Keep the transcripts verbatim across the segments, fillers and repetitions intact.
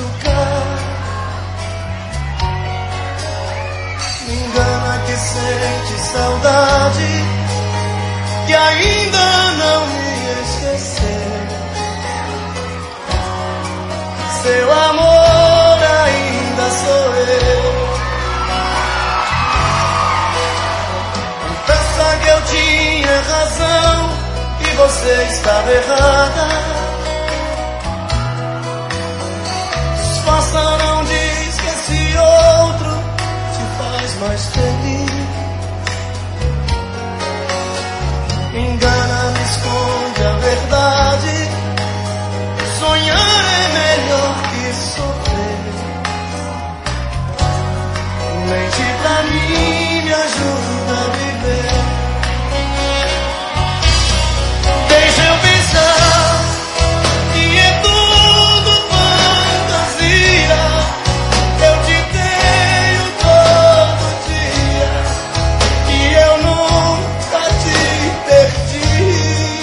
machucar. Me engana que sente saudade, que ainda não me esqueceu. Seu amor ainda sou eu. Confessa que eu tinha razão e você estava errada. Disfarça, não diz que esse outro te faz mais feliz. Me engana, me esconde a verdade. Sonhar é melhor que sofrer. Mente pra mim, me ajuda a viver. Deixa eu pensar que é tudo fantasia. Eu te tenho todo dia e eu nunca te perdi.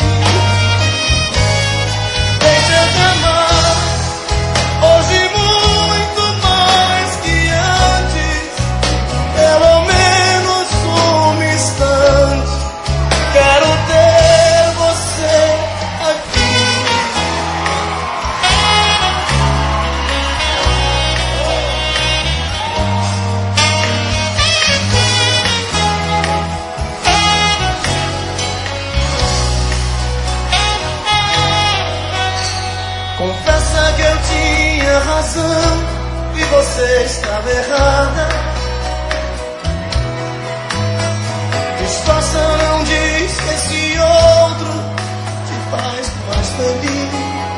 Deixa eu te amar hoje muito mais que antes, pelo menos um instante. Quero ter você aqui. Confessa que eu tinha razão e você estava errada. Disfarça, não diz que esse outro te faz mais feliz.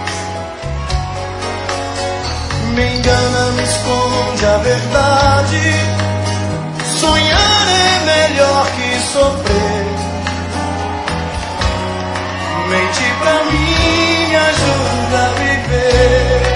Me engana, me esconde a verdade. Sonhar é melhor que sofrer. Mente pra mim, me ajuda a viver.